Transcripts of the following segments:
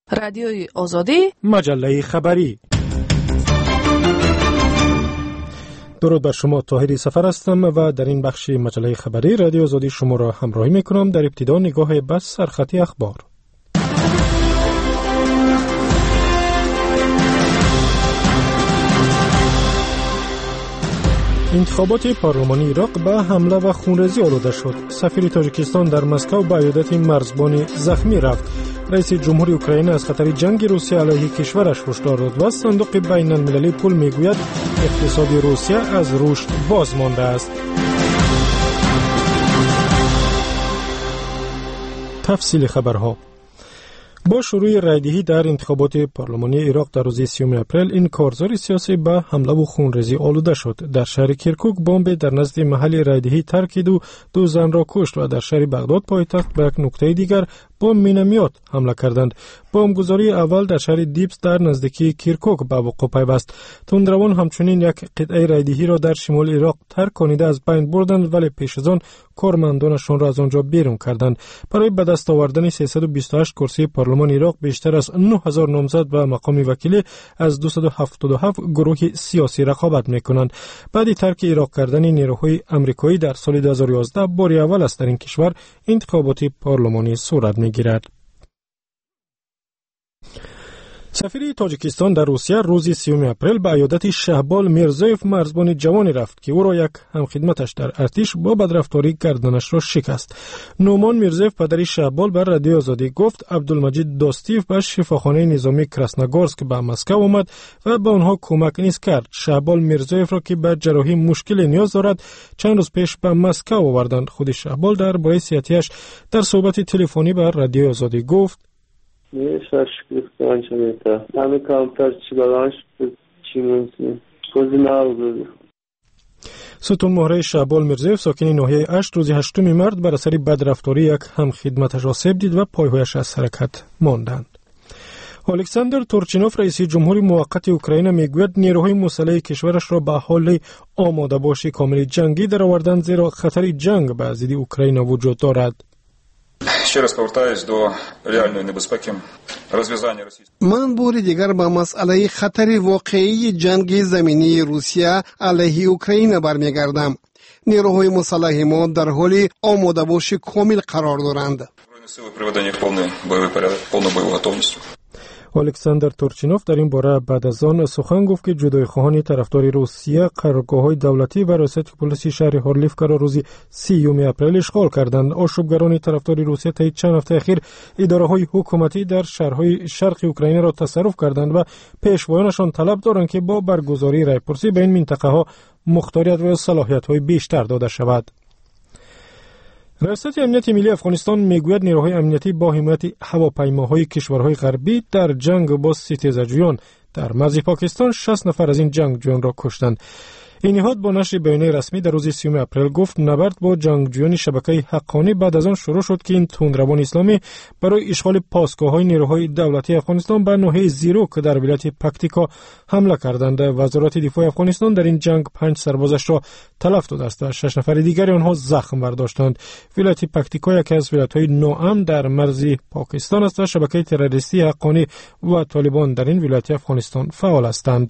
رادیوی آزادی، مجله خبری. درود بر شما، طاهری سفر هستم و در این بخش مجله خبری رادیو آزادی شما را همراهی میکنم. در ابتدا نگاه به سرخط اخبار. انتخابات پارلمانی عراق به حمله و خونریزی آلوده شد. سفیر تاجیکستان در مسکو به عیادت مرزبان زخمی رفت. رئیس جمهوری اوکراین از خطر جنگ روسیه علیه کشورش هشدار داد و صندوق بین المللی پول میگوید اقتصاد روسیه از رشد باز مانده است. تفصیل خبرها. با شروع رایدهی در انتخابات پارلمانی عراق در روز 30 اپریل، این کارزار سیاسی به حمله و خونریزی آلوده شد. در شهر کرکوک بمب در نزد محل رایدهی ترکید و 2 زن را کشت و در شهر بغداد پایتخت به یک نقطه دیگر با مینومیات حمله کردند. بمبگذاری اول در شهر دیبس در نزدیکی کرکوک به وقوع پیوست. تندروان همچنین یک قطعه رایدهی را در شمال عراق ترک کنیده از بین بردند، ولی پیش از آن کارمندانشان را از آنجا بیرون کردند. برای به دست آوردن 328 کرسی پارلمان عراق بیشتر از 9000 نامزد به مقام وکیلی از 277 گروه سیاسی رقابت میکنند. بعد ترک عراق کردن نیروهای آمریکایی در سال 2011 بار اول است در این کشور انتخابات پارلمانی صورت میگیرد. سفیر تاجیکستان در روسیه روز 30 اپریل به عیادت شهبال میرزایف مرزبان جوانی رفت که او را یک همخدمتش در ارتش با بدرفتاری گردنش را شکست. نومان میرزایف پدر شهبال بر رادیو آزادی گفت عبدالمجید داستیف به شفاخانه نظامی کراسنوگورسک به مسکو آمد و به آنها کمک نیز کرد. شهبال میرزایف را که به جراحی مشکل نیاز دارد چند روز پیش به مسکو آوردند. خود شهبال درباره صحتیش در صحبت تلفنی بر رادیو آزادی گفت همه کامتر چی بگانش چی منسی کوزی نبود. ستون مهره شهبال میرزایف ساکن ناحیه اشت روز 8 مارس بر اثر بدرفتاری یک همخدمتش آسیب دید و پایهایش از حرکت ماندند. الکساندر تورچینوف رئیس جمهوری موقت اوکراین میگوید نیروهای مسلح کشورش را به حال آماده باشی کامل جنگی درآوردند، زیرا خطر جنگ به ضد اوکراین وجود دارد. من بار دیگر با مسئله خطر واقعی جنگ زمینی روسیه علیه اوکراین برمیگردم. نیروهای مسلح ما در حال آماده باشی کامل قرار دارند. الکساندر تورچینوف در این باره بعد از آن سخن گفت که جدای خواهان طرفدار روسیه قرارگاه‌های دولتی و رئاست پلیس شهر هارلیفکا را روز 30 اپریل اشغال کردند. آشوبگران طرفدار روسیه طی چند هفته اخیر اداره‌های حکومتی در شهرهای شرق اوکراین را تصرف کردند و پیشوایانشان طلب دارند که با برگزاری رایپرسی به این منطقه‌ها مختاریت و صلاحیت‌های بیشتر داده شود. ریاست امنیت ملی افغانستان میگوید نیروهای امنیتی با حمایت هواپیماهای کشورهای غربی در جنگ با ستیزجویان در مرز پاکستان 60 نفر از این جنگجویان را کشتند. این نهاد با نشر بیانیه رسمی در روز 30 اپریل گفت نبرد با جنگجویان شبکه حقانی بعد از آن شروع شد که این تندروان اسلامی برای اشغال پاسگاه‌های نیروهای دولتی افغانستان به ناحیه زیروک در ولایت پکتیکا حمله کردند. وزارت دفاع افغانستان در این جنگ 5 سربازش را تلف داده است و 6 نفر دیگر آنها زخم برداشتند. ولایت پکتیکا یکی از ولایت‌های ناامن در مرز پاکستان است و شبکه تروریستی حقانی و طالبان در این ولایت افغانستان فعال هستند.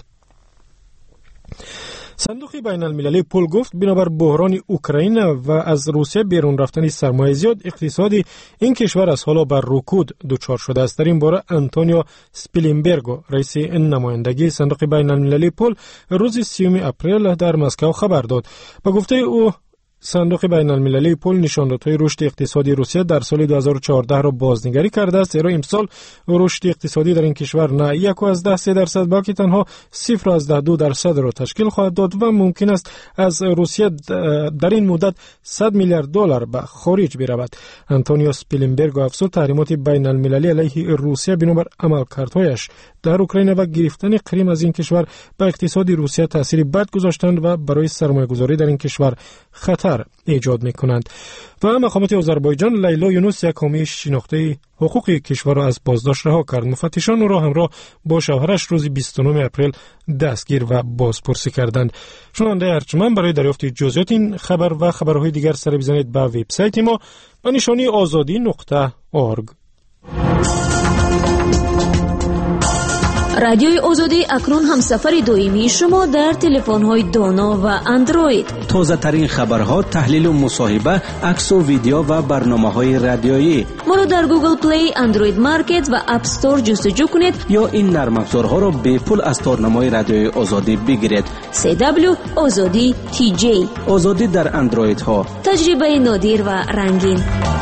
صندوق بین المللی پول گفت بنابر بحران اوکراین و از روسیه بیرون رفتن سرمایه زیاد اقتصادی این کشور از حالا بر رکود دچار شده است. در این باره آنتونیو سپیلنبرگو رئیس نمایندگی صندوق بین المللی پول روز 30 اپریل در مسکو خبر داد. با گفته او صندوق بین المللی پول نشاندادهای رشد اقتصادی روسیه در سال 2014 را بازنگری کرده است، زیرا امسال رشد اقتصادی در این کشور نه 1.3% بلکه تنها 0.2% را تشکیل خواهد داد و ممکن است از روسیه در این مدت 100 میلیارد دلار به خارج برود. آنتونیو سپیلنبرگ افزود تحریمات بین المللی علیه روسیه بنابر عملکردهایش در اوکراین و گرفتن کریم از این کشور به اقتصاد روسیه تأثیر بد گذاشتند و برای سرمایه‌گذاری در این کشور خطر ایجاد می‌کنند. و مقامات آذربایجان لیلا یونس، یک حامی شناخته حقوق کشور را از بازداشت رها کرد. مفتشان او را همراه با شوهرش روز 29 اپریل دستگیر و بازپرسی کردند. شنونده ارجمند برای دریافت جزئیات این خبر و خبرهای دیگر سر بزنید به وبسایت ما به نشانی azadi.org. رادیوی آزادی اکنون همسفر دائمی شما در تلفن‌های دانا و اندروید. تازه ترین خبرها، تحلیل و مصاحبه، عکس و ویدیو و برنامه‌های رادیویی. ما رو در گوگل پلی، اندروید مارکت و اپ استور جستجو کنید یا این نرم افزارها را به پول از تارنمای رادیوی آزادی بگیرید. CW آزادی TJ. آزادی در اندروید ها. تجربه نادر و رنگین.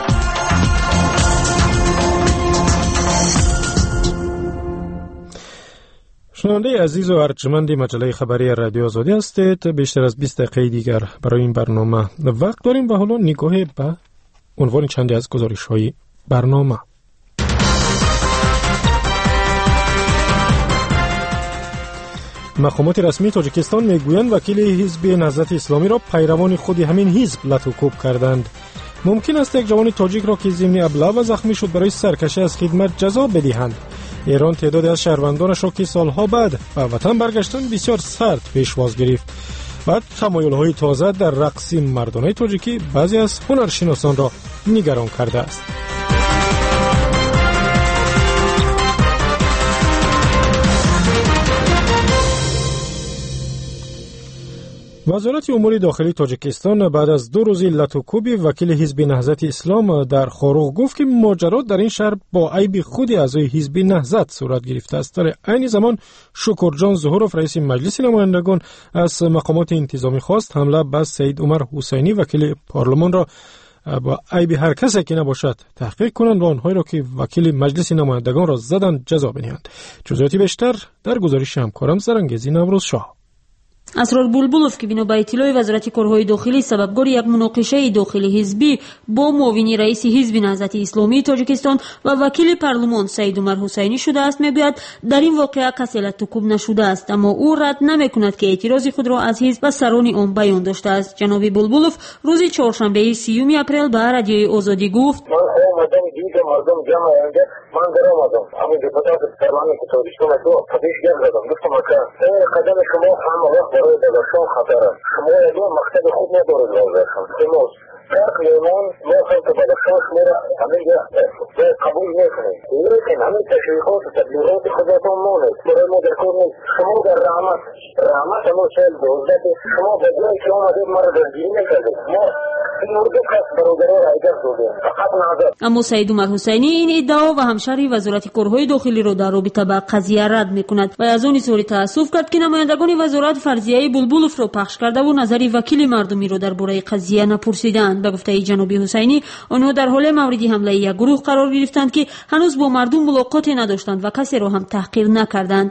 شنونده عزیز و ارجمند مجله خبری رادیو آزادی هستید. بیشتر از 20 دقیقه دیگر برای این برنامه وقت داریم و حالا نگاه به عنوان چندی از گزارش‌های برنامه. مقامات رسمی تاجیکستان میگویند وکیل حزب نهضت اسلامی را پیروان خود همین حزب لطوکوب کردند. ممکن است یک جوان تاجیک را که ضمن ابلاغ و زخمی شد برای سرکشی از خدمت جزا بدهند. ایران تعدادی از شهروندانش را که سالها بعد به وطن برگشتند بسیار سرد پیشواز گرفت. بعد تمایل‌های تازه در رقص مردانه تاجیکی بعضی از هنرشناسان را نگران کرده است. وزارت امور داخلی تاجیکستان بعد از 2 روز لطوکوب وکیل حزب نهضت اسلام در خاروغ گفت که ماجرا در این شهر با عیب خود اعضای حزب نهضت صورت گرفته است. در عین زمان شکرجان ظهورов رئیس مجلس نمایندگان از مقامات انتظامی خواست حمله به سید عمر حسینی وکیل پارلمان را با عیب هر کسی که نباشد تحقیق کنند و آنهایی را که وکیل مجلس نمایندگان را زدند جزا بدهند. جزئیات بیشتر در گزارش همکارم زرنگزی نوروز شاه. اسرار بولبولوف که بنا به اطلاع وزارت کارهای داخلی سببگار یک مناقشه داخلی حزبی با معاون رئیس حزب نهضت اسلامی تاجیکستان و وکیل پارلمان سید عمر حسینی شده است میگوید در این واقعه کسی لطوکوب نشده است، اما او رد نمیکند که اعتراض خود را از حزب و سران آن بیان داشته است. جناب بولبولوف روز چهارشنبه 30 اپریل به رادیوی آزادی گفت مردم جمع اونجا من در آمدم همین دپوتات پارلمان که تاجیکستان تو خودش گردم گفتم که قدم شما همه وقت برای داداشان خطر است. شما یک مقصد خود ندارید واضحا شما فرق لیمون ما خود داداشان شما را همینجا قبول نکنید، لیکن همین تشریحات و تبلیغات خودتان مانید برای ما در کار نیست. شما در رحمت همون سال 12 شما به جایی که آمدید ما را درگیری نکردید. ما اما سید عمر حسینی این ادعا و همشهری وزارت کارهای داخلی را در رابطه با قضیه رد میکند و از آن اظهار تأسف کرد که نمایندگان وزارت فرضیه بولبولوف را پخش کرده و نظری وکیل مردمی را درباره قضیه نپرسیدند. به گفته جناب حسینی آنها در حال مورد حمله یک گروه قرار گرفتند که هنوز با مردم ملاقاتی نداشتند و کسی را هم تحقیر نکردند.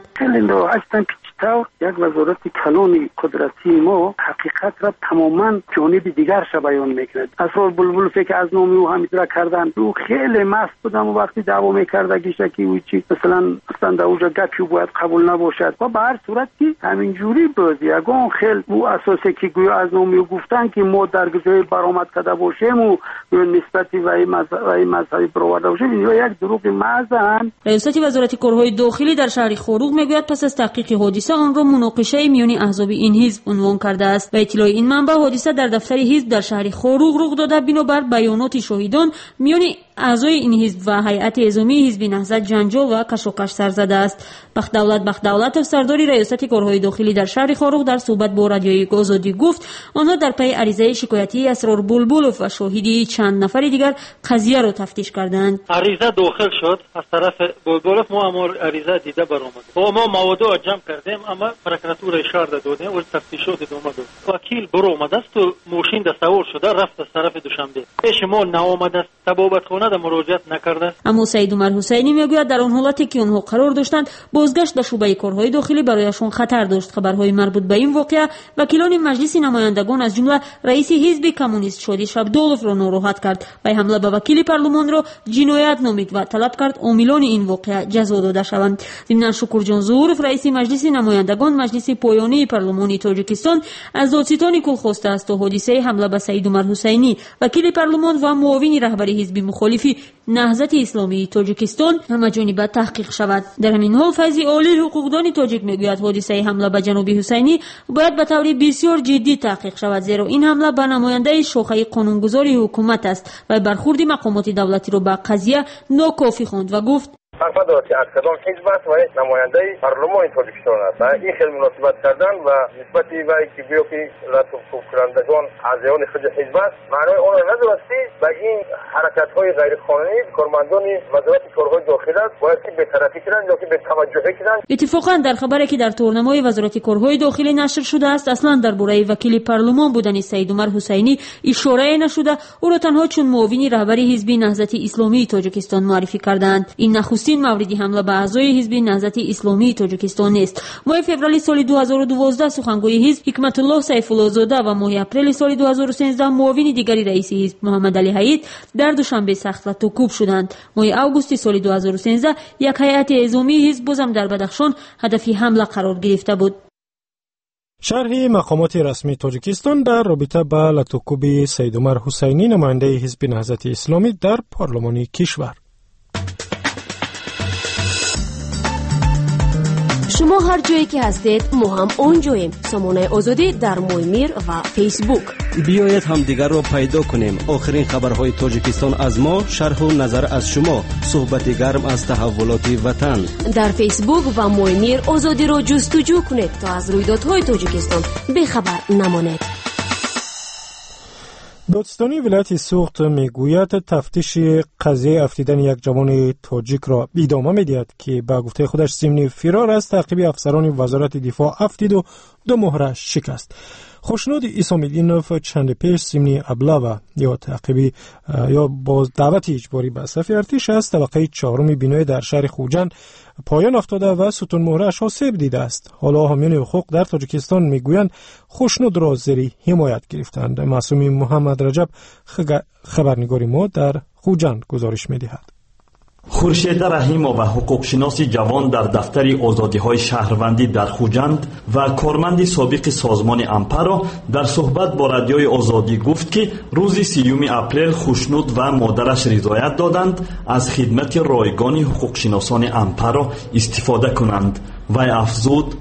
یک وزارت کلان قدرتی ما حقیقت را تماما جانب دیگر شو بیان میکند. اسرار بولبولوف که از نام او حمید را کردند او خیلی مست بودم و وقتی دعوا میکرده گیشکی او چی مثلا اصلا اوجا گپی باید قبول نباشد و به هر صورت که همینجوری بازی اگه خیلی او اساسی که گویا از نام او گفتن که ما در جای برآمد کرده باشیم و نسبتی و این مذهبی برآورده باشیم یا یک دروغ محض. رئیس وزارت کارهای داخلی در شهر خاروغ میگوید پس از تحقیق حادثه آن را مناقشه میان احزاب این حزب عنوان کرده است و اطلاع این منبع حادثه در دفتر حزب در شهر خاروغ رخ داده بنابر بیانات شاهدان میان اعضای این حزب و هیئت عظامی حزب نهضت جنجال و کشاکش سر زده است. بخت سرداری ریاست کارهای داخلی در شهر خاروغ در صحبت با رادیوی آزادی گفت آنها در پی عریضه شکایتی اسرار بولبولوف و شاهدی چند نفر دیگر قضیه را تفتیش کردند. عریضه داخل شد از طرف بولبولوف، ما عریضه دیده برآمد. ما مواد را جمع کردیم اما پروکراتور شهر دادیم و تفتیشات ادامه داد. وکیل برآمد است و ماشین در سوار شده رفت از طرف دوشنبه. پیش ما نآمد است، تبابت خانه در مراجعت نکرده. اما سید عمر حسینی میگوید در آن حالتی که آنها قرار داشتند بازگشت به شعبه کارهای داخلی برایشان خطر داشت. خبرهای مربوط به این واقعه وکیلان مجلس نمایندگان از جمله رئیس حزب کمونیست شادی شبدالوف را ناراحت کرد و حمله به وکیل پارلمان را جنایت نامید و طلب کرد عاملان این واقعه جزا داده شوند. ضمن شکرجان ظهورov رئیس مجلس نمایندگان مجلس پایانی پارلمان تاجیکستان از دادستان کل خواسته است تا حادثه حمله به سید عمر حسینی وکیل پارلمان و معاون رهبر حزب مخالف نهضت اسلامی تاجیکستان همه‌جانبه تحقیق شود. در همین حال فیض عالی حقوقدان تاجیک میگوید حادثه حمله به جناب حسینی باید به طور بسیار جدی تحقیق شود، زیرا این حمله به نماینده شاخه قانونگذاری حکومت است و برخورد مقامات دولتی را به قضیه ناکافی خواند و گفت فرق ندارد که از کدام حزب است و نماینده پارلمان تاجیکستان است. این خیلی مناسبت کردن و نسبت وی که بیا که لطف کنندگان اعضایان خود حزب است معنای آن را ندارد که به این حرکت‌های غیرقانونی کارمندان وزارت کارهای داخلی باید که بی‌طرفی کنند یا که بی‌توجهی کنند. اتفاقا در خبری که در تورنمای وزارت کارهای داخلی نشر شده است اصلا درباره وکیل پارلمان بودن سید عمر حسینی اشاره نشده، او را تنها چون معاون رهبری حزب نهضت اسلامی تاجیکستان معرفی کردند. این نخستین مورد حمله به اعضای حزب نهضت اسلامی تاجیکستان است. ماه فوریه سال 2012 سخنگوی حزب حکمت الله سیف الله زاده و ماه اپریل سال 2013 معاون دیگری رئیس حزب محمد علی حید در دوشنبه سخت و توکوب شدند. ماه آگوست سال 2013 یک هیئت اعزامی حزب بازم در بدخشان هدف حمله قرار گرفته بود. شرح مقامات رسمی تاجیکستان در رابطه با لطوکوب سید عمر حسینی نماینده حزب نهضت اسلامی در پارلمان کشور. شما هر جایی که هستید ما هم اونجاییم. سامانه آزادی در مویمیر و فیسبوک. بیایید همدیگر را پیدا کنیم. آخرین خبرهای تاجیکستان از ما، شرح و نظر از شما، صحبت گرم از تحولات وطن. در فیسبوک و مویمیر آزادی را جستجو کنید تا از رویدادهای تاجیکستان بخبر نمانید. دادستانی ولایت سوخت میگوید تفتیش قضیه افتیدن یک جوان تاجیک را ادامه میدهد که با گفته خودش ضمن فرار از تعقیب افسران وزارت دفاع افتید و 2 مهره شکست. خوشنود ایسامدینوف چند پیش ضمن ابلاغ یا تعقیبی یا با دعوت اجباری به صف ارتش از طبقه 4 بینای در شهر خوجند پایان افتاده و ستون مهره اش آسیب دیده است. حالا حامیان حقوق در تاجیکستان میگویند خوشنود را زیر حمایت گرفتند. معصوم محمد رجب خبرنگار ما در خوجند گزارش میدهد. خورشید رحیمова حقوقشناسی جوان در دفتر آزادی‌های شهروندی در خوجند و کارمند سابق سازمان امپارو در صحبت با رادیوی آزادی گفت که روز 30 اپریل خوشنود و مادرش رضایت دادند از خدمت رایگان حقوقشناسان امپارو استفاده کنند و افزود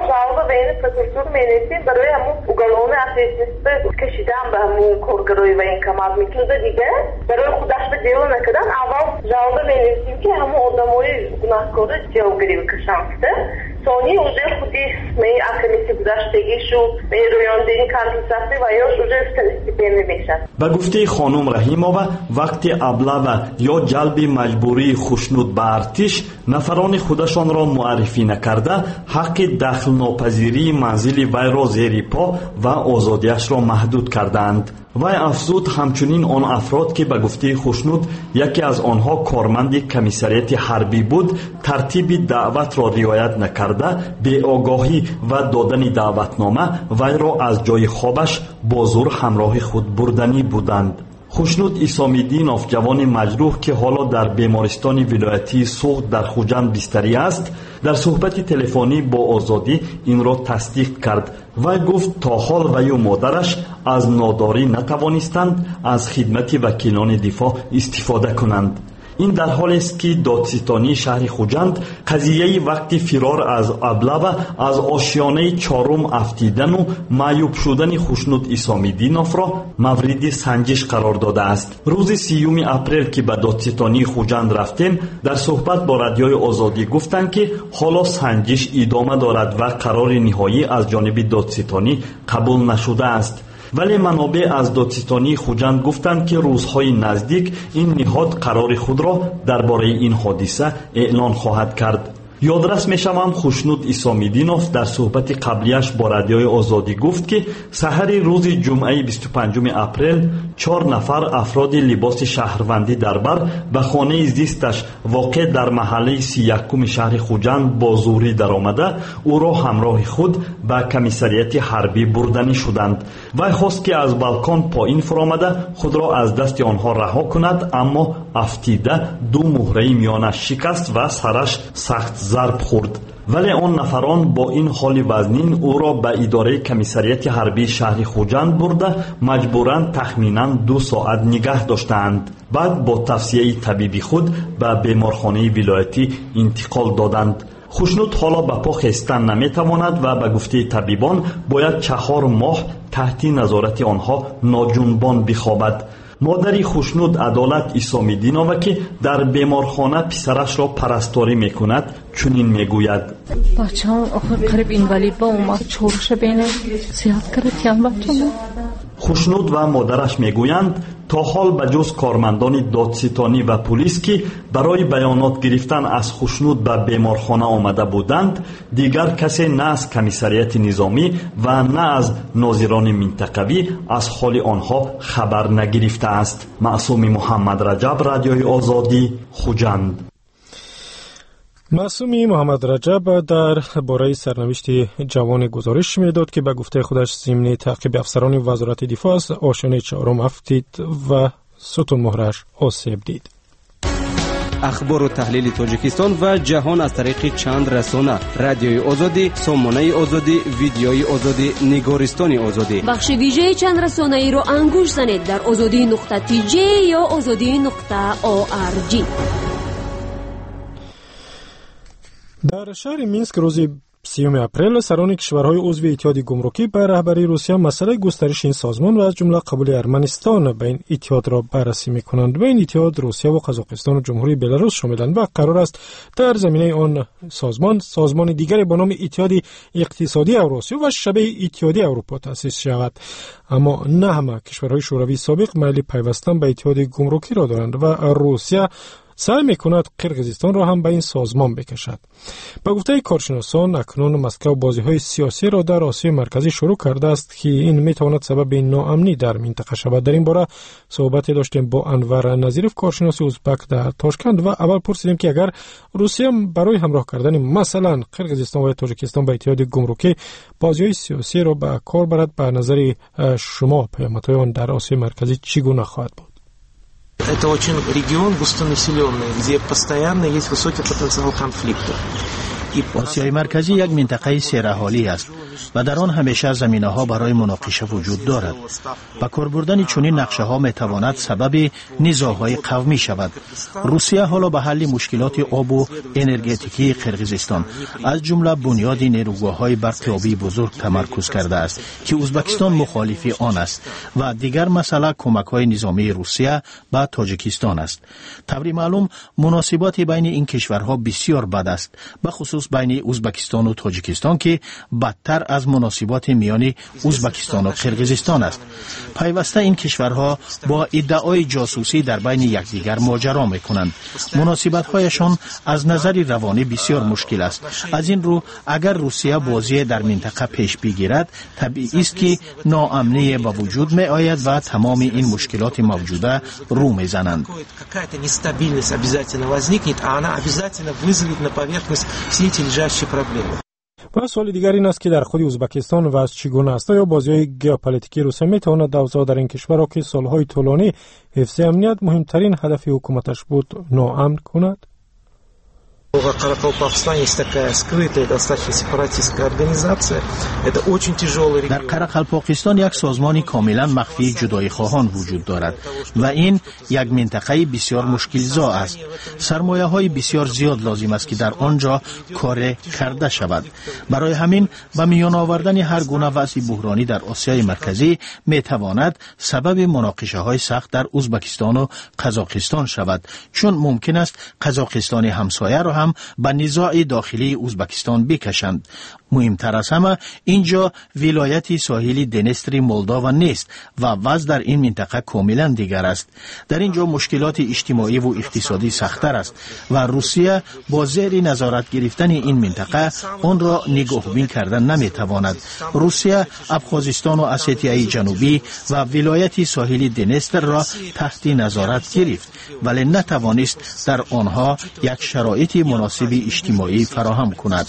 بین پروفسور مینیسیم برای همون اوگلون اتیسته کشیدم به همون کارگروی و این کمال میتونه دیگه برای خودش به دیو نکردن اول جواب مینیسیم که همون آدمای گناهکار جوابگیری بکشنسته ثانی اوجه خودی می اخلیتی گذشتگیشو می رویاندین کانتیساتی و یاش اوجه استیپندی میشن. به گفته خانم رحیمова وقتی ابلاغ یا جلب مجبوری خوشنود به ارتش نفران خودشان را معرفی نکرده حق دخل ناپذیری منزل وی را زیر پا و آزادیش را محدود کردند. وی افزود همچنین آن افراد که به گفته خوشنود یکی از آنها کارمند کمیسریت حربی بود ترتیب دعوت را رعایت نکرده به آگاهی و دادن دعوتنامه وی را از جای خوابش با زور همراه خود بردنی بودند. خوشنود ایسامدینوف جوان مجروح که حالا در بیمارستان ولایتی سوخت در خوجند بستری است در صحبت تلفنی با آزادی این را تصدیق کرد و گفت تا حال وی و مادرش از ناداری نتوانستند از خدمت وکیلان دفاع استفاده کنند. این در حالی است که دادستانی شهر خوجند قضیه وقتی فرار از ابلاغ از آشیانه 4 افتیدن و معیوب شدن خوشنود ایسامدینوف را مورد سنجش قرار داده است. روز 30 اپریل که به دادستانی خوجند رفتیم در صحبت با رادیوی آزادی گفتند که حالا سنجش ادامه دارد و قرار نهایی از جانب دادستانی قبول نشده است. ولی منابع از دادستانی خوجند گفتند که روزهای نزدیک این نهاد قرار خود را درباره این حادثه اعلان خواهد کرد. یادرس میشوم خوشنود ایسامدینوف در صحبت قبلیش با رادیوی آزادی گفت که سحر روز جمعه 25 اپریل 4 نفر افراد لباس شهروندی در بر به خانه زیستش واقع در محله 31 شهر خوجند با زوری در آمده او را همراه خود به کمیسریت حربی بردنی شدند. وی خواست که از بالکن پایین فرآمده خود را از دست آنها رها کند اما افتیده 2 مهره میانش شکست و سرش سخت ضرب خورد. ولی آن نفران با این حال وزنین او را به اداره کمیسریت حربی شهر خوجند برده مجبوراً تخمیناً 2 ساعت نگه داشتند. بعد با توصیه طبیبی خود به بیمارخانه ولایتی انتقال دادند. خوشنود حالا به پا خیستن نمیتواند و به گفته طبیبان باید 4 ماه تحت نظارت آنها ناجنبان بخوابد. مادری خوشنود عدالت ایسامیدینова که در بیمارخانه پسرش را پرستاری میکند چنین میگوید: بچه‌م آخر قریب اینوالید با اومد چورش بینه زیاد کردیم بچه‌م. خوشنود و مادرش میگویند تا حال به جز کارمندان دادستانی و پلیس که برای بیانات گرفتن از خوشنود به بیمارخانه آمده بودند، دیگر کسی نه از کمیسریت نظامی و نه از ناظران منطقوی از حال آنها خبر نگرفته است. معصوم محمد رجب، رادیوی آزادی، خوجند. معصومی محمد رجب در باره سرنوشت جوان گزارش میداد که به گفته خودش ضمن تعقیب افسران وزارت دفاع از آشیانه چهارم افتید و ستون مهرش آسیب دید. اخبار و تحلیل تاجیکستان و جهان از طریق چند رسانه: رادیوی آزادی، سامانه آزادی، ویدیوی آزادی، نگارستان آزادی. بخش ویژه چند رسانه ای رو انگوش زنید در azadi.tj یا azadi.org. در شهر مینسک روز 30 اپریل سران کشورهای عضو اتحاد گمرکی به رهبری روسیه مسئله گسترش این سازمان و از جمله قبول ارمنستان به این اتحاد را بررسی می‌کنند. به این اتحاد روسیه و قزاقستان و جمهوری بلاروس شاملند و قرار است در زمینه آن سازمان دیگری با نام اتحاد اقتصادی اوراسیا و شبیه اتحاد اروپا تأسیس شود. اما نه همه کشورهای شوروی سابق میل پیوستن به اتحاد گمرکی را دارند و روسیه سعی میکند قرقیزستان را هم به این سازمان بکشد. با گفته کارشناسان اکنون مسکو بازی‌های سیاسی را در آسیای مرکزی شروع کرده است که این میتواند سبب ناامنی در منطقه شود. در این باره صحبت داشتیم با انور نظیرف، کارشناس ازبک در تاشکند، و اول پرسیدیم که اگر روسیه برای همراه کردن مثلا قرقیزستان و تاجیکستان به اتحاد گمرکی بازی‌های سیاسی را به کار برد، به نظر شما پیامدهای آن در آسیای مرکزی چگونه خواهد بود؟ Это очень регион густонаселенный, где постоянно есть высокий потенциал конфликта. آسیای مرکزی یک منطقه سه‌رحالی است و در آن همیشه زمینه‌ها برای مناقشه وجود دارد. با کار بردن چنین نقشه‌ها می‌تواند سبب نزاع‌های قومی شود. روسیه حالا به حل مشکلات آب و انرژتیکی قرقیزستان از جمله بنیاد نیروگاه‌های برق آبی بزرگ تمرکز کرده است که ازبکستان مخالف آن است و دیگر مسئله کمک‌های نظامی روسیه به تاجیکستان است. طبری معلوم مناسبات بین این کشورها بسیار بد است، به خصوص بین ازبکستان و تاجیکستان که بدتر از مناسبات میان ازبکستان و قرقیزستان است. پیوسته این کشورها با ادعای جاسوسی در بین یکدیگر ماجرا میکنند. مناسبت‌هایشان از نظر روانی بسیار مشکل است. از این رو اگر روسیه بازی در منطقه پیش بگیرد، طبیعی است که ناامنی به وجود می آید و تمام این مشکلات موجوده رو میزنند. و سوال دیگر این است که در خود ازبکستان و از چگونه است یا بازی‌های ژئوپلیتیکی روسیه میتواند اوضاع در این کشور را که سالهای طولانی حفظ امنیت مهمترین هدف حکومتش بود ناامن کند؟ در قرقلپاقستان یک سازمان کاملا مخفی جدایی خواهان وجود دارد و این یک منطقه بسیار مشکل‌زا است. سرمایه‌های بسیار زیاد لازم است که در آنجا کار کرده شود. برای همین به میان آوردن هر گونه وضع بحرانی در آسیای مرکزی میتواند سبب مناقشه‌های سخت در ازبکستان و قزاقستان شود، چون ممکن است قزاقستان همسایه را هم به نزاع داخلی ازبکستان بکشند. مهمتر از همه اینجا ولایت ساحلی دنستر مولداوا نیست و وضع در این منطقه کاملا دیگر است. در اینجا مشکلات اجتماعی و اقتصادی سخت‌تر است و روسیه با زیر نظارت گرفتن این منطقه آن را نگاهبین کردن نمیتواند. روسیه ابخازستان و اسیتیای جنوبی و ولایت ساحلی دنستر را تحت نظارت گرفت ولی نتوانست در آنها یک شرایط مناسب اجتماعی فراهم کند.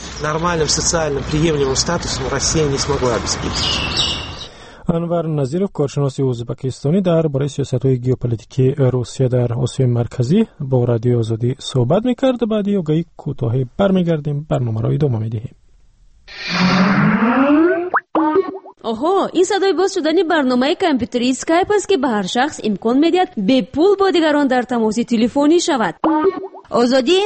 انور نظیرف، کارشناس ازبکستانی، در برای سیاست‌های ژئوپلیتیکی روسیه در آسیای مرکزی با رادیو آزادی صحبت می‌کرد. بعد آگهی کوتاهی برمیگردیم، برنامه را ادامه می‌دهیم. آها، این صدای باز شدن برنامه کامپیوتری اسکایپ است که به هر شخص امکان می‌دهد به پول با دیگران در تماس تلفنی شود.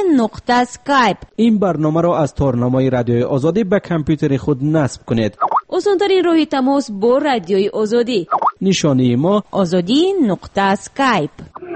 azadi.skype. این برنامه را از تارنمای رادیوی آزادی به کامپیوتر خود نصب کنید. آسان‌ترین راه تماس با رادیوی آزادی. نشانی ما azadi.skype.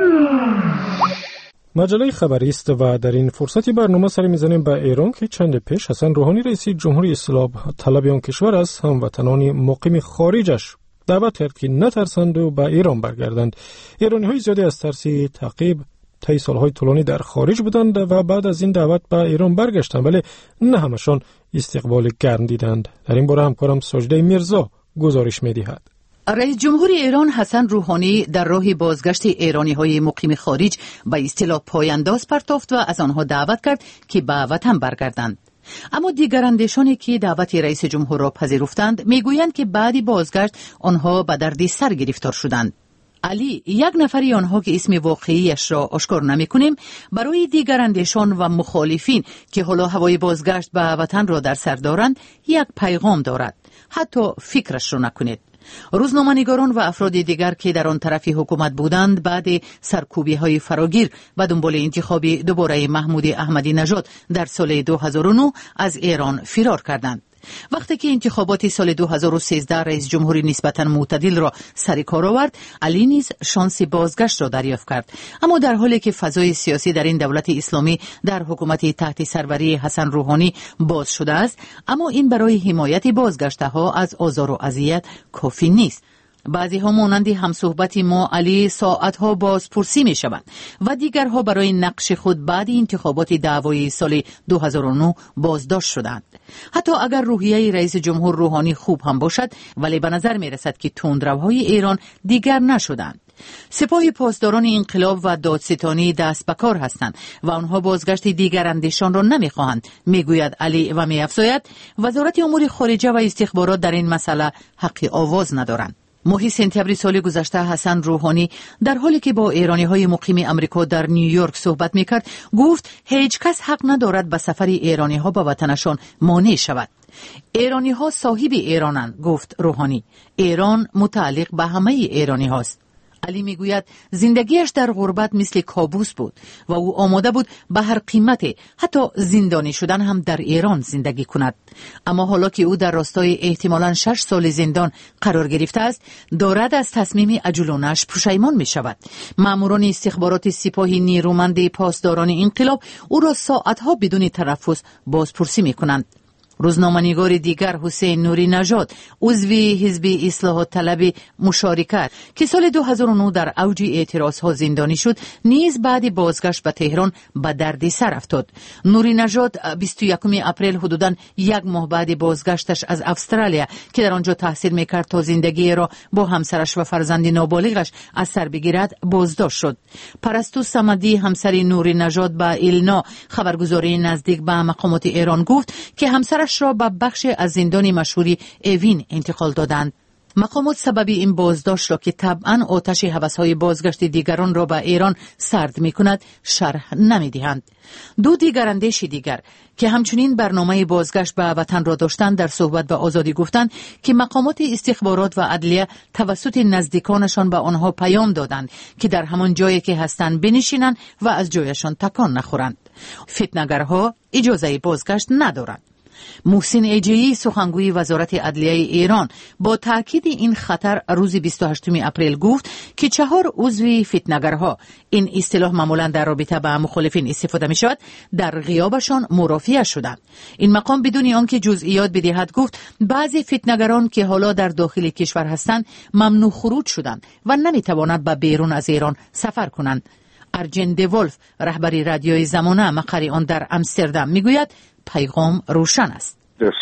مجله خبری است و در این فرصتی برنامه سری میزنیم به ایران که چند پیش حسن روحانی رئیس جمهوری اصلاح طلب آن کشور از هموطنان مقیم خارجش دعوت کرد که نترسند و به ایران برگردند. ایرانی‌های زیادی از ترس تعقیب طی سالهای طولانی در خارج بودند و بعد از این دعوت به ایران برگشتند، ولی نه همشان استقبال گرم دیدند. در این باره همکارم سجده میرزا گزارش می‌دهد. رئیس جمهور ایران حسن روحانی در راه بازگشت ایرانی‌های مقیم خارج به اصطلاح پایانداز پرتافت و از آنها دعوت کرد که به وطن برگردند. اما دیگر اندیشانی که دعوت رئیس جمهور را پذیرفتند میگویند که بعد بازگشت آنها به دردسر گرفتار شدند. علی، یک نفری آنها که اسم واقعیش را آشکار نمی‌کنیم، برای دیگر اندیشان و مخالفین که حالا هوای بازگشت به وطن را در سر دارند یک پیغام دارد. حتی فکرش را نکنید. روزنامه‌نگاران و افراد دیگر که در آن طرف حکومت بودند بعد سرکوبی‌های فراگیر و دنبال انتخاب دوباره محمود احمدی نژاد در سال 2009 از ایران فرار کردند. وقتی که انتخابات سال 2013 رئیس جمهوری نسبتاً معتدل را سر کار آورد، علی نیز شانس بازگشت را دریافت کرد. اما در حالی که فضای سیاسی در این دولت اسلامی در حکومت تحت سروری حسن روحانی باز شده است، اما این برای حمایت بازگشته‌ها از آزار و اذیت کافی نیست. بعضی ها مانند همصحبت ما علی ساعتها بازپرسی می شوند و دیگرها برای نقش خود بعد انتخابات دعوای سال 2009 بازداشت شدند. حتی اگر روحیه رئیس جمهور روحانی خوب هم باشد، ولی به نظر می رسد که تندروهای ایران دیگر نشدند. سپاه پاسداران انقلاب و دادستانی دست به کار هستند و آنها بازگشت دیگر اندیشان را نمیخواهند، میگوید علی و میافزاید وزارت امور خارجه و استخبارات در این مسئله حق آواز ندارند. ماه سپتامبر سال گذشته حسن روحانی در حالی که با ایرانی‌های مقیم امریکا در نیویورک صحبت می‌کرد گفت هیچ کس حق ندارد به سفر ایرانی‌ها به وطنشان مانع شود. ایرانی‌ها صاحب ایرانند، گفت روحانی. ایران متعلق به همه ایرانی‌هاست. علی میگوید زندگیش در غربت مثل کابوس بود و او آماده بود به هر قیمتی، حتی زندانی شدن هم در ایران زندگی کند. اما حالا که او در راستای احتمالاً 6 سال زندان قرار گرفته است، دارد از تصمیم عجولانه‌اش پشیمان می شود. ماموران استخبارات سپاه نیرومند پاسداران انقلاب او را ساعتها بدون تنفس بازپرسی می کنند. روزنامه‌نگار دیگر حسین نوری نژاد، عضو حزب اصلاح طلب مشارکت که سال 2009 در اوج اعتراضها زندانی شد، نیز بعد بازگشت به تهران به دردسر افتاد. نوری نژاد 21 اپریل حدوداً یک ماه بعد بازگشتش از استرالیا که در آنجا تحصیل می‌کرد تا زندگی را با همسرش و فرزند نابالغش از سر بگیرد بازداشت شد. پرستو صمدی همسر نوری نژاد به ایلنا خبرگزاری نزدیک به مقامات ایران گفت که همسرش را به بخش از زندان مشهوری اوین انتقال دادند. مقامات سبب این بازداشت را که طبعاً آتش هوس‌های بازگشت دیگران را به ایران سرد می‌کند شرح نمی‌دهند. دو دیگر اندیش دیگر که همچنین برنامه بازگشت به وطن را داشتند در صحبت به آزادی گفتند که مقامات استخبارات و عدلیه توسط نزدیکانشان به آنها پیام دادند که در همان جایی که هستند بنشینند و از جایشان تکان نخورند. فتنه‌گرها اجازه بازگشت ندارند. محسن ایجی سخنگوی وزارت عدلیه ایران با تاکید این خطر روز 28 اپریل گفت که 4 عضو فتنه‌گرها، این اصطلاح معمولا در رابطه با مخالفین استفاده می شود، در غیابشان مرافعه شدند. این مقام بدون آنکه جزئیات بدهد گفت بعضی فتنه‌گران که حالا در داخل کشور هستند ممنوع خروج شدند و نمی توانند به بیرون از ایران سفر کنند. ارجن دیولف رهبر رادیوی زمانه مقر آن در امستردام میگوید پیغام روشن است.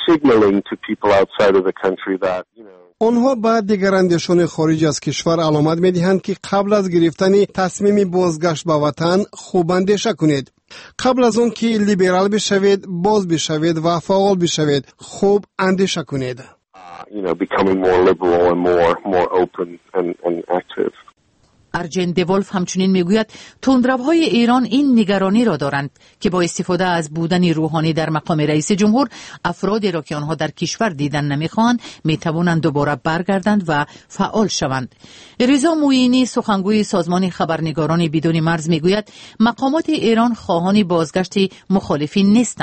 آنها بعد دیگر اندیشان خارج از کشور علامت می‌دهند که قبل از گرفتن تصمیم بازگشت به وطن خوب اندیشه کنید. قبل از آن که لیبرال بشوید، باز بشوید و فعال بشوید، خوب اندیشه کنید. ارجن دیولف همچنین میگوید تندروهای ایران این نگرانی را دارند که با استفاده از بودن روحانی در مقام رئیس جمهور، افرادی را که آنها در کشور دیدن نمیخواهند میتوانند دوباره برگردند و فعال شوند. رضا موینی سخنگوی سازمان خبرنگاران بدون مرز میگوید مقامات ایران خواهان بازگشت مخالفین نیستند.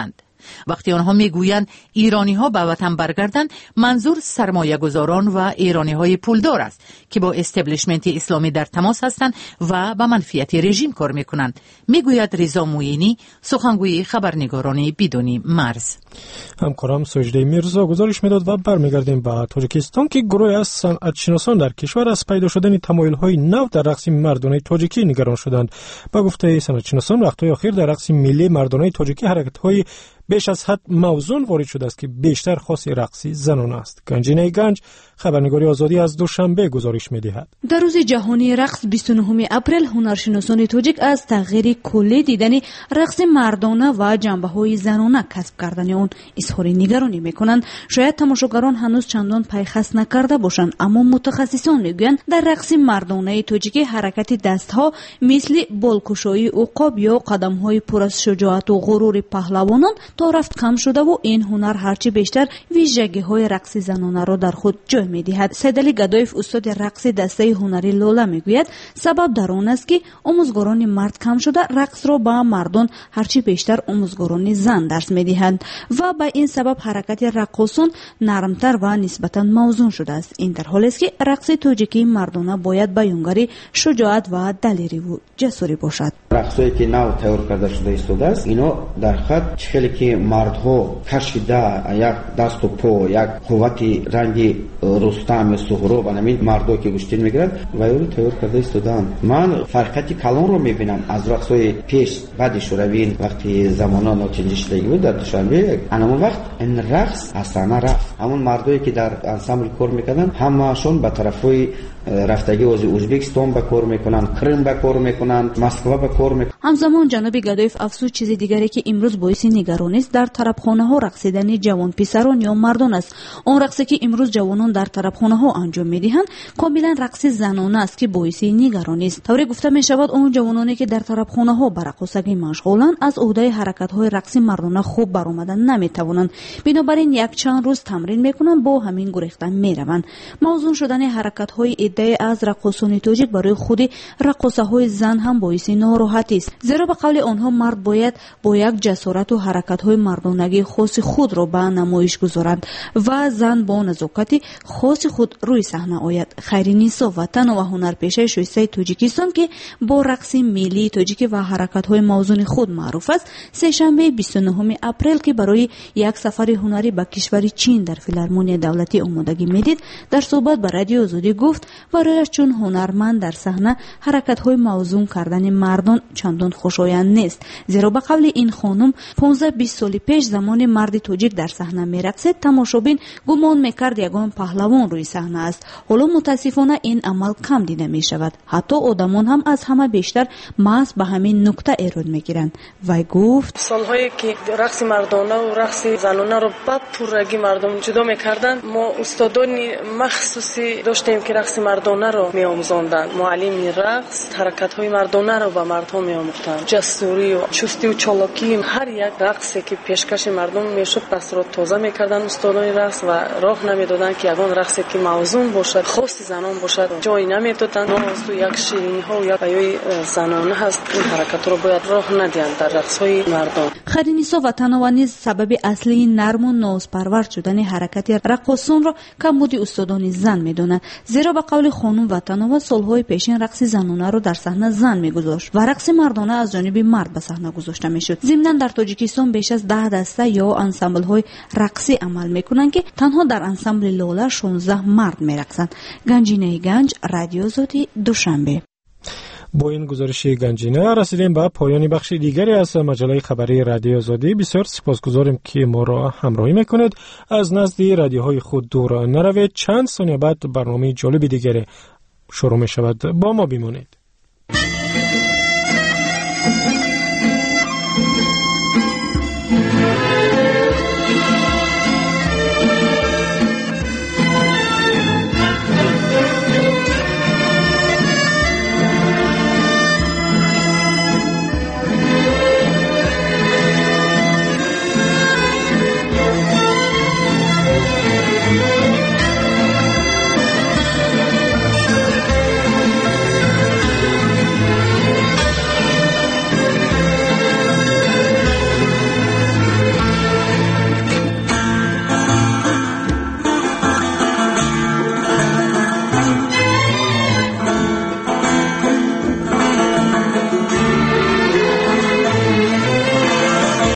وقتی آنها میگویند ایرانی ها به وطن برگردند، منظور سرمایه گذاران و ایرانی های پولدار است که با استبلیشمنت اسلامی در تماس هستند و به منفیت رژیم کار میکنند، میگوید رضا موینی، سخنگوی خبرنگاران بدون مرز. همکارم سجده میرزا گزارش میداد و برمیگردیم به تاجیکستان که گروهی از صنعتشناسان در کشور از پیدا شدن تمایل‌های نو در رقص مردانه تاجیکی نگران شدند. با گفته صنعتشناسان وقت‌های اخیر در رقص ملی مردانه تاجیکی حرکت‌های بیش از حد موزون وارد شده است که بیشتر خاص رقصی زنانه است. گنجینه گنج خبرنگاری آزادی از دوشنبه گزارش می‌دهد. در روز جهانی رقص 29 اپریل هنرشناسان تاجیک از تغییر کلی دیدن رقص مردانه و جنبه‌های زنانه کسب کردن آن اظهار نگرانی می‌کنند. شاید تماشاگران هنوز چندان پیخست نکرده باشند، اما متخصصان میگویند در رقص مردانه تاجیکی حرکت دست‌ها مثل بالکشایی عقاب یا قدم‌های پر از شجاعت و غرور پهلوانان تا رفت کم شده و این هنر هرچی بیشتر ویژگی‌های رقص زنانه را در خود جای می‌دهد. سیدعلی گدایف استاد رقص دسته هنری لولا میگوید سبب در آن است که آموزگاران مرد کم شده رقص را به مردان هرچی بیشتر آموزگاران زن درس می‌دهند و به این سبب حرکت رقاصان نرمتر و نسبتاً موزون شده است. این در حالی است که رقص تاجیکی مردانه باید بیانگر شجاعت و دلیری و جسوری باشد. رقصایی که نو تیار کرده شده ایستاده است، اینا در خط خیلی که مردها کشیده یک دست و پا، یک قوت رنگی رستم سهراب همین مردا که گشتین میگیرد و اون تیار کرده ایستادن. من فرقتی کلان رو میبینم از رقصای پیش بعد شوروی وقتی زمانا ناچنجی شده بود در دوشنبه. اون وقت این رقص اصلا رفت. همون مردایی که در انسامبل کار میکردن همه‌شون به طرفای رفتگی از ازبکستان به کار میکنن، کرم به کار میکنن، مسکو به کار میکنن. همزمان جناب گدایف افسوس چیز دیگری که امروز باعث نگرانی است در طربخانه ها رقصیدن جوان پسران یا مردان است. آن رقصی که امروز جوانان در طربخانه ها انجام میدهند کاملا رقص زنانه است که باعث نگرانی است. طوری گفته می شود آن جوانانی که در طربخانه ها به رقصگی مشغولند از عهده حرکت های رقص مردانه خوب برآمدن نمیتوانند، بنابراین یک چند روز تمرین میکنند با همین گریختن میروند. موزون شدن حرکت های عده از رقاصان تاجیک برای خود رقاصه های زن هم باعث ناراحتی است، زیرا به قول آنها مرد باید با یک جسارت و حرکت های مردانگی خاص خود را به نمایش گذارند و زن با نزاکت خاص خود روی صحنه آید. خیرنیسا وطن و هنرپیشه شایسته تاجیکستان که با رقص ملی تاجیک و حرکت های موزون خود معروف است، سه‌شنبه 29 اپریل که برای یک سفر هنری به کشور چین در فیلارمونی دولتی آمادگی میدید، در صحبت با رادیو آزادی گفت برایش چون هنرمند در صحنه حرکت های موزون کردن مردان چندان خوشایند نیست، زیرا به قول این خانم 15-20 سال پیش زمان مرد تاجیک در صحنه میرقصید تماشابین گمان میکرد یگان پهلوان روی صحنه است. حالا متاسفانه این عمل کم دیده می شود. حتی آدمان هم از همه بیشتر محض به همین نکته ایراد میگیرند. وی گفت سالهایی که رقص مردانه و رقص زنانه رو با پررگی مردم جدا میکردن، ما استادان مخصوصی داشتیم که رقص مردانه رو میآموزاندند. معلم رقص حرکت های مردانه رو به مردم میآموختند. جسوری و چستی و چالاکی هر یک رقصی که پیشکش مردم میشد بسرات تازه میکردن استادان رقص و راه نمیدادند که یگان رقصی که موزون باشد خاص زنان باشد جای نمیدادند. ناز و یک شیرینی ها و یک بیای زنانه هست، این حرکت رو باید راه ندهند در رقص های مردان. خدینیسا وطن و نیز سبب اصلی نرم و نازپرور شدن حرکت رقاصان را کمبود استادان زن میدونند، زیرا به قول خانم وطنова سالهای پیشین رقص زنانه را در صحنه زن میگذاشت و رقص مردانه از جانب مرد به صحنه گذاشته میشد. ضمناً در تاجیکستان بیش از 10 دسته یا انسامبل های رقصی عمل میکنند که تنها در انسامبل لولا 16 مرد میرقصند. گنجینه گنج، رادیو آزادی، دوشنبه. با این گزارش گنجینه رسیدیم به پایان بخش دیگری از مجله خبری رادیو آزادی. بسیار سپاسگزاریم که ما را همراهی میکنید. از نزد رادیوهای خود دور نروید. چند ثانیه بعد برنامه جالب دیگری شروع می شود. با ما بمانید.